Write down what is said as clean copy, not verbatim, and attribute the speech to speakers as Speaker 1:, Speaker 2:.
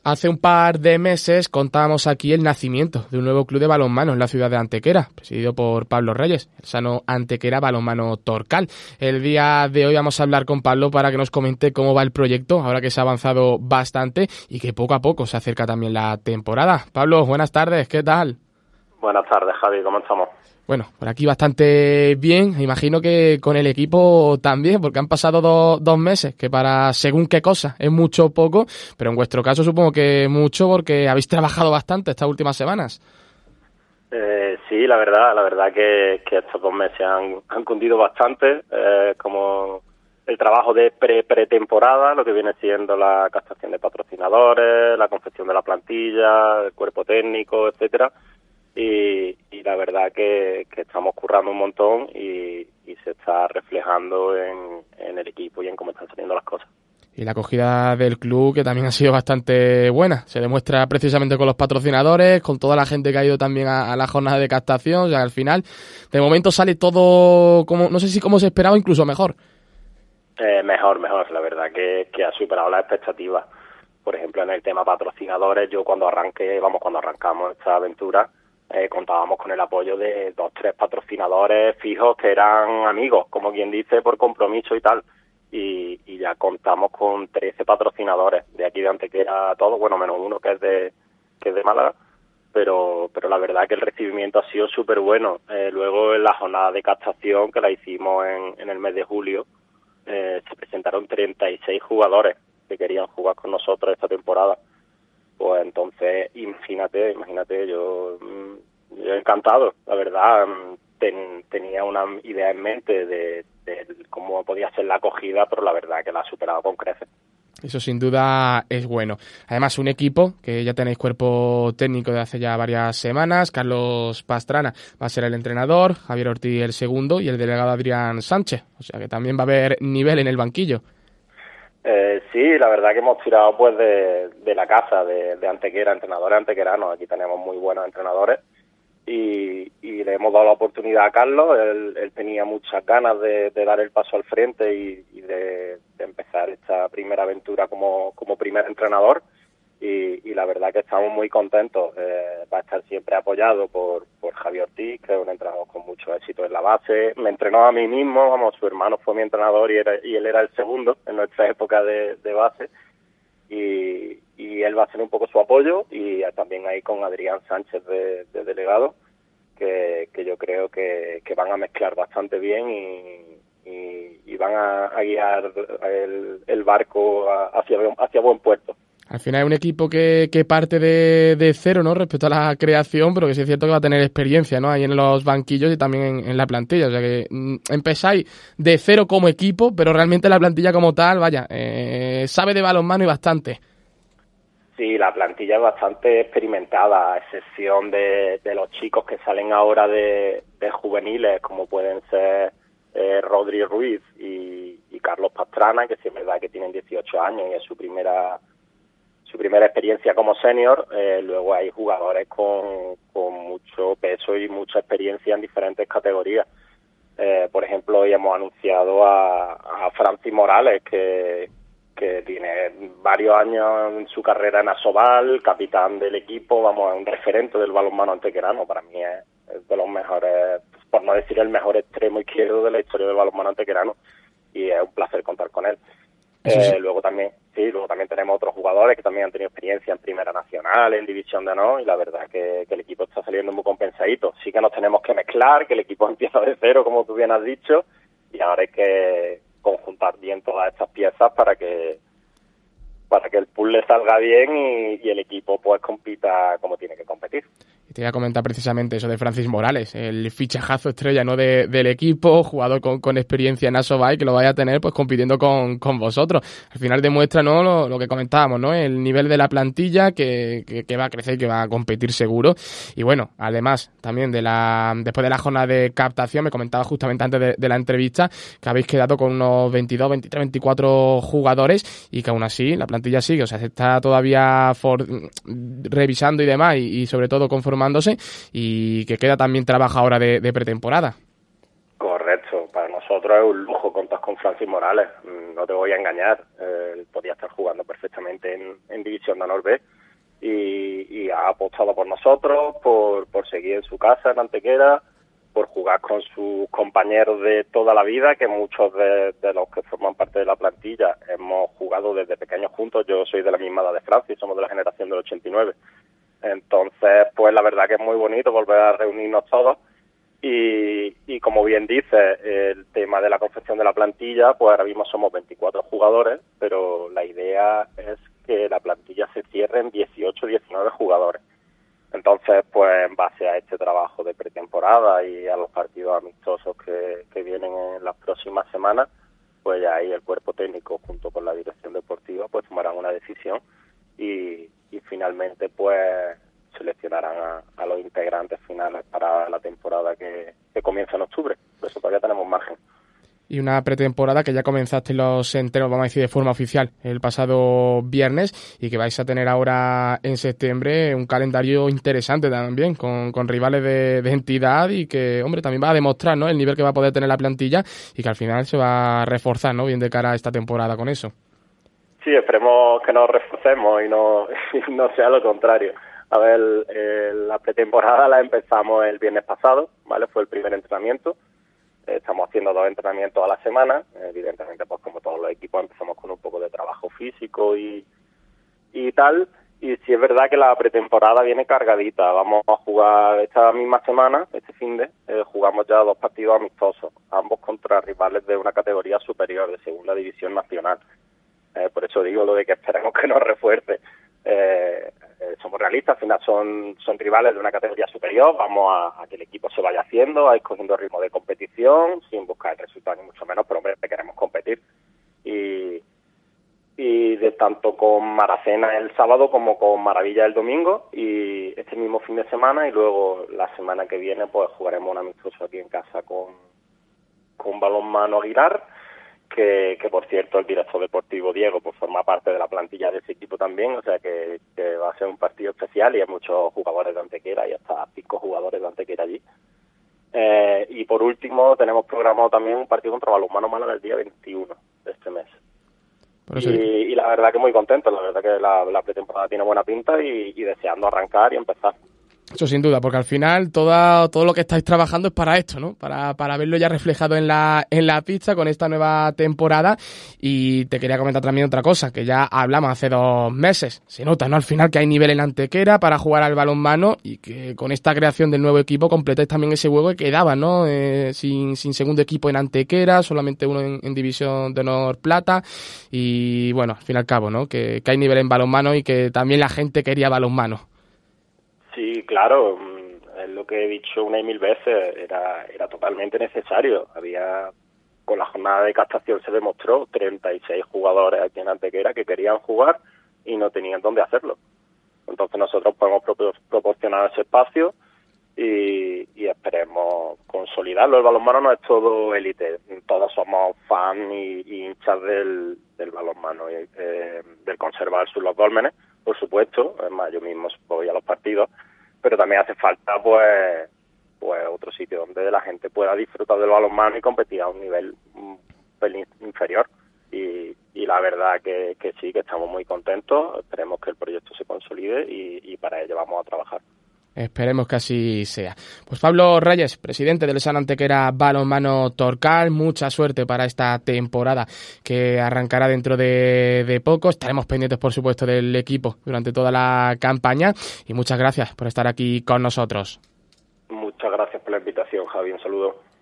Speaker 1: Hace un par de meses contábamos aquí el nacimiento de un nuevo club de balonmano en la ciudad de Antequera, presidido por Pablo Reyes, el sano Antequera Balonmano Torcal. El día de hoy vamos a hablar con Pablo para que nos comente cómo va el proyecto, ahora que se ha avanzado bastante y que poco a poco se acerca también la temporada. Pablo, buenas tardes, ¿qué tal?
Speaker 2: Buenas tardes, Javi, ¿cómo estamos?
Speaker 1: Bueno, por aquí bastante bien, imagino que con el equipo también, porque han pasado dos meses, que para según qué cosa es mucho o poco, pero en vuestro caso supongo que mucho porque habéis trabajado bastante estas últimas semanas.
Speaker 2: Sí, la verdad que estos 2 meses han cundido bastante, como el trabajo de pretemporada, lo que viene siendo la captación de patrocinadores, la confección de la plantilla, el cuerpo técnico, etcétera. Y la verdad que estamos currando un montón y se está reflejando en el equipo y en cómo están saliendo las cosas.
Speaker 1: Y la acogida del club, que también ha sido bastante buena. Se demuestra precisamente con los patrocinadores, con toda la gente que ha ido también a la jornada de captación. O sea, al final, de momento sale todo, como no sé si como se esperaba, incluso mejor.
Speaker 2: Mejor. La verdad que ha superado las expectativas. Por ejemplo, en el tema patrocinadores, yo cuando arrancamos esta aventura, contábamos con el apoyo de 2-3 patrocinadores fijos que eran amigos, como quien dice, por compromiso y tal. Y ya contamos con 13 patrocinadores de aquí de Antequera, todos, bueno, menos uno que es de Málaga, pero la verdad que el recibimiento ha sido súper bueno. Luego en la jornada de captación, que la hicimos en el mes de julio, se presentaron 36 jugadores que querían jugar con nosotros esta temporada. Pues entonces, imagínate, yo encantado, la verdad. Tenía una idea en mente de cómo podía ser la acogida, pero la verdad que la ha superado con creces.
Speaker 1: Eso sin duda es bueno. Además, un equipo que ya tenéis cuerpo técnico de hace ya varias semanas. Carlos Pastrana va a ser el entrenador, Javier Ortiz el segundo y el delegado Adrián Sánchez. O sea que también va a haber nivel en el banquillo.
Speaker 2: Sí, la verdad que hemos tirado pues de la casa de Antequera, entrenadores antequeranos. Aquí tenemos muy buenos entrenadores y le hemos dado la oportunidad a Carlos. Él tenía muchas ganas de dar el paso al frente y de empezar esta primera aventura como primer entrenador y la verdad que estamos muy contentos. Va a estar siempre apoyado por Javier Ortiz, que es un entrenador con mucho éxito en la base. Me entrenó a mí mismo, su hermano fue mi entrenador y él era el segundo en nuestra época de base. Y él va a hacer un poco su apoyo y también ahí con Adrián Sánchez de delegado, que yo creo que van a mezclar bastante bien y van a guiar el barco hacia buen puerto.
Speaker 1: Al final es un equipo que parte de cero, ¿no? Respecto a la creación, pero que sí es cierto que va a tener experiencia, ¿no? Ahí en los banquillos y también en la plantilla. O sea que empezáis de cero como equipo, pero realmente la plantilla como tal, vaya, sabe de balonmano y bastante.
Speaker 2: Sí, la plantilla es bastante experimentada, a excepción de los chicos que salen ahora de juveniles, como pueden ser Rodri Ruiz y Carlos Pastrana, que sí es verdad que tienen 18 años y es su primera experiencia como senior. Luego hay jugadores con mucho peso y mucha experiencia en diferentes categorías. Por ejemplo, hoy hemos anunciado a Francis Morales, que tiene varios años en su carrera en Asobal, capitán del equipo, es un referente del balonmano antequerano. Para mí es de los mejores, por no decir el mejor extremo izquierdo de la historia del balonmano antequerano, y es un placer contar con él. Sí. Luego también tenemos otros jugadores que también han tenido experiencia en Primera Nacional, en División de Honor, y la verdad que el equipo está saliendo muy compensadito. Sí que nos tenemos que mezclar, que el equipo empieza de cero, como tú bien has dicho, y ahora hay que conjuntar bien todas estas piezas para que el puzzle salga bien y el equipo pues compita como tiene que competir.
Speaker 1: Y te voy a comentar precisamente eso de Francis Morales, el fichajazo estrella, ¿no? del equipo, jugador con experiencia en Asobal, que lo vaya a tener pues compitiendo con vosotros. Al final demuestra, ¿no? lo que comentábamos, ¿no? El nivel de la plantilla que va a crecer y que va a competir seguro. Y bueno, además también después de la jornada de captación, me comentaba justamente antes de la entrevista que habéis quedado con unos 22, 23, 24 jugadores y que aún así la plantilla sigue, o sea, se está todavía revisando y demás y sobre todo conformándose y que queda también trabajo ahora de pretemporada.
Speaker 2: Correcto, para nosotros es un lujo contar con Francis Morales, no te voy a engañar, podía estar jugando perfectamente en División de Honor B, y ha apostado por nosotros, por seguir en su casa en Antequera, por jugar con sus compañeros de toda la vida, que muchos de los que forman parte de la plantilla hemos jugado desde pequeños juntos. Yo soy de la misma edad de Francis, somos de la generación del 89. Entonces, pues la verdad que es muy bonito volver a reunirnos todos. Y como bien dice, el tema de la confección de la plantilla, pues ahora mismo somos 24 jugadores, pero la idea es que la plantilla se cierre en 18 o 19 jugadores. Entonces, pues en base a este trabajo de pretemporada y a los partidos amistosos que vienen en las próximas semanas, pues ya ahí el cuerpo técnico junto con la dirección deportiva pues tomarán una decisión y finalmente pues seleccionarán a los integrantes finales para la temporada que comienza en octubre. Por eso todavía tenemos margen.
Speaker 1: Y una pretemporada que ya comenzasteis los entrenos, vamos a decir, de forma oficial el pasado viernes y que vais a tener ahora en septiembre un calendario interesante también con rivales de entidad y que, hombre, también va a demostrar, ¿no?, el nivel que va a poder tener la plantilla y que al final se va a reforzar, ¿no?, bien de cara a esta temporada con eso.
Speaker 2: Sí, esperemos que nos reforcemos y no sea lo contrario. A ver, la pretemporada la empezamos el viernes pasado, ¿vale? Fue el primer entrenamiento. Estamos haciendo 2 entrenamientos a la semana. Evidentemente, pues como todos los equipos, empezamos con un poco de trabajo físico y tal. Y sí es verdad que la pretemporada viene cargadita. Vamos a jugar esta misma semana, este finde, jugamos ya 2 partidos amistosos, ambos contra rivales de una categoría superior, de segunda división nacional. Por eso digo lo de que esperemos que nos refuerce. Somos realistas, al final son rivales de una categoría superior, vamos a que el equipo se vaya haciendo, a ir cogiendo ritmo de competición, sin buscar el resultado ni mucho menos, pero hombre, queremos competir. Y de tanto con Maracena el sábado como con Maravilla el domingo, y este mismo fin de semana, y luego la semana que viene pues jugaremos un amistoso aquí en casa con Balonmano Aguilar, que por cierto el director deportivo Diego pues forma parte de la plantilla de ese equipo también, o sea que va a ser un partido especial y hay muchos jugadores de Antequera y hasta 5 jugadores de Antequera allí. Y por último tenemos programado también un partido contra Balonmano Málaga el día 21 de este mes. Y la verdad que muy contento, la verdad que la pretemporada tiene buena pinta y deseando arrancar y empezar.
Speaker 1: Eso sin duda, porque al final todo lo que estáis trabajando es para esto, ¿no? Para verlo ya reflejado en la pista con esta nueva temporada. Y te quería comentar también otra cosa, que ya hablamos hace 2 meses. Se nota, ¿no?, al final que hay nivel en Antequera para jugar al balonmano y que con esta creación del nuevo equipo completáis también ese hueco que quedaba, ¿no? Sin segundo equipo en Antequera, solamente uno en División de Honor Plata. Y bueno, al fin y al cabo, ¿no?, que hay nivel en balonmano y que también la gente quería balonmano.
Speaker 2: Sí, claro, es lo que he dicho una y mil veces, era totalmente necesario. Con la jornada de captación se demostró 36 jugadores aquí en Antequera que querían jugar y no tenían dónde hacerlo. Entonces nosotros podemos proporcionar ese espacio y esperemos consolidarlo. El balonmano no es todo élite, todos somos fans y hinchas del balonmano, del Conservador Sur Los Dólmenes, por supuesto. Es más, yo mismo voy a los partidos, pero también hace falta pues otro sitio donde la gente pueda disfrutar del balonmano y competir a un nivel un pelín inferior. Y la verdad que sí, que estamos muy contentos. Esperemos que el proyecto se consolide y para ello vamos a trabajar.
Speaker 1: Esperemos que así sea. Pues Pablo Reyes, presidente del San Antequera Balonmano Torcal, mucha suerte para esta temporada que arrancará dentro de poco. Estaremos pendientes, por supuesto, del equipo durante toda la campaña y muchas gracias por estar aquí con nosotros.
Speaker 2: Muchas gracias por la invitación, Javi. Un saludo.